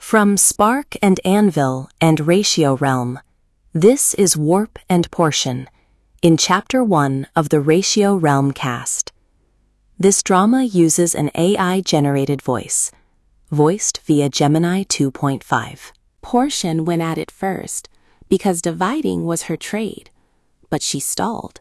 From Spark and Anvil and Ratio Realm, this is Warp and Portion, in Chapter 1 of the Ratio Realm cast. This drama uses an AI-generated voice, voiced via Gemini 2.5. Portion went at it first, because dividing was her trade, but she stalled.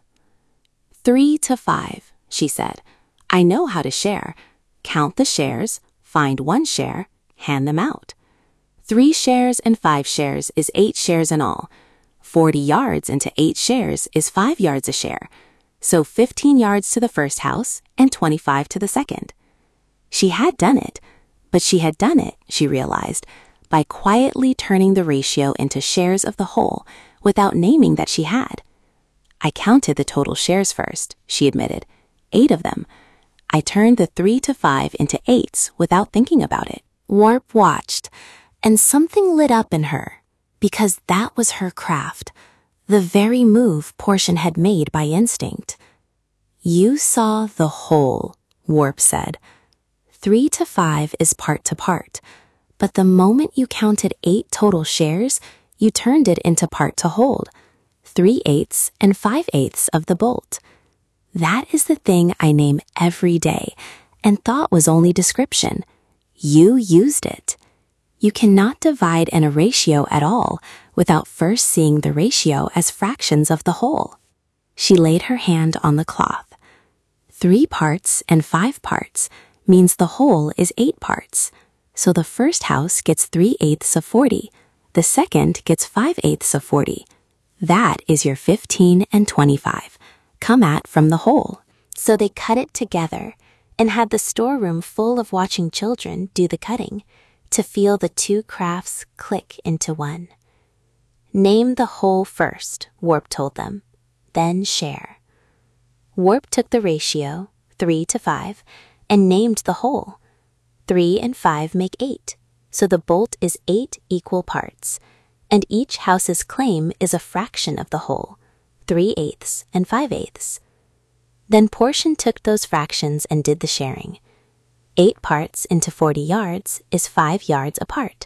3 to 5, she said. I know how to share. Count the shares, find 1 share, hand them out. 3 shares and 5 shares is 8 shares in all. 40 yards into 8 shares is 5 yards a share. So 15 yards to the first house and 25 to the second. She had done it, but she had done it, she realized, by quietly turning the ratio into shares of the whole without naming that she had. I counted the total shares first, she admitted. 8 of them. I turned the 3 to 5 into 8s without thinking about it. Warp watched, and something lit up in her, because that was her craft, the very move Portion had made by instinct. You saw the whole, Warp said. 3 to 5 is part to part, but the moment you counted 8 total shares, you turned it into part to hold, 3/8 and 5/8 of the bolt. That is the thing I name every day, and thought was only description. You used it. You cannot divide in a ratio at all without first seeing the ratio as fractions of the whole. She laid her hand on the cloth. 3 parts and 5 parts means the whole is 8 parts. So the first house gets 3/8 of 40. The second gets 5/8 of 40. That is your 15 and 25, come at from the whole. So they cut it together and had the storeroom full of watching children do the cutting, to feel the 2 crafts click into one. Name the whole first, Warp told them, then share. Warp took the ratio, 3 to 5, and named the whole. 3 and 5 make 8, so the bolt is 8 equal parts, and each house's claim is a fraction of the whole, 3/8 and 5/8. Then Portion took those fractions and did the sharing. 8 parts into 40 yards is 5 yards apart.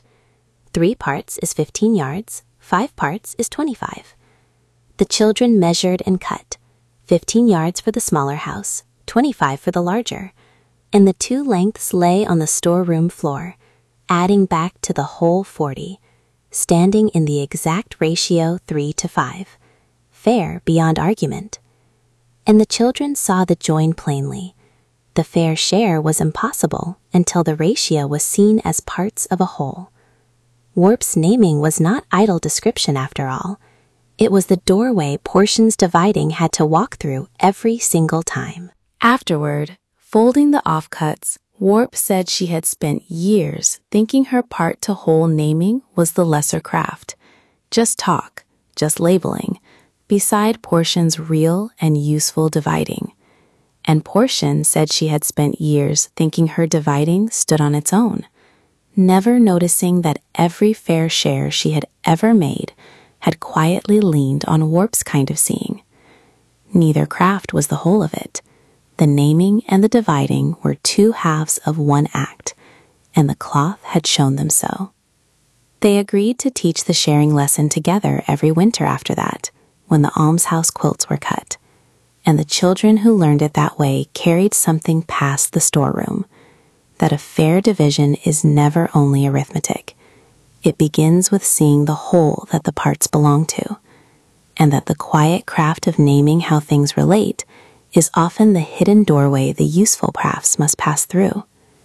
3 parts is 15 yards, 5 parts is 25. The children measured and cut, 15 yards for the smaller house, 25 for the larger, and the 2 lengths lay on the storeroom floor, adding back to the whole 40, standing in the exact ratio 3 to 5, fair beyond argument. And the children saw the join plainly. The fair share was impossible until the ratio was seen as parts of a whole. Warp's naming was not idle description after all. It was the doorway Portion's dividing had to walk through every single time. Afterward, folding the offcuts, Warp said she had spent years thinking her part to whole naming was the lesser craft. Just talk, just labeling, beside Portion's real and useful dividing. And Portion said she had spent years thinking her dividing stood on its own, never noticing that every fair share she had ever made had quietly leaned on Warp's kind of seeing. Neither craft was the whole of it. The naming and the dividing were 2 halves of one act, and the cloth had shown them so. They agreed to teach the sharing lesson together every winter after that, when the almshouse quilts were cut. And the children who learned it that way carried something past the storeroom, that a fair division is never only arithmetic. It begins with seeing the whole that the parts belong to, and that the quiet craft of naming how things relate is often the hidden doorway the useful crafts must pass through.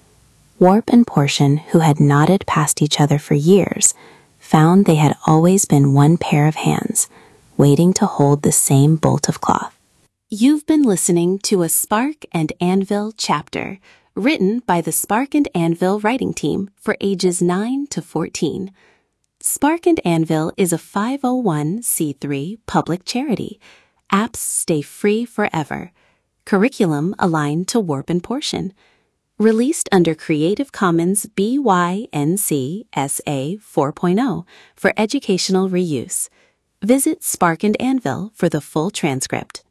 Warp and Portion, who had nodded past each other for years, found they had always been one pair of hands, waiting to hold the same bolt of cloth. You've been listening to a Spark and Anvil chapter, written by the Spark and Anvil writing team for ages 9 to 14. Spark and Anvil is a 501c3 public charity. Apps stay free forever. Curriculum aligned to Warp and Portion. Released under Creative Commons BY-NC SA 4.0 for educational reuse. Visit Spark and Anvil for the full transcript.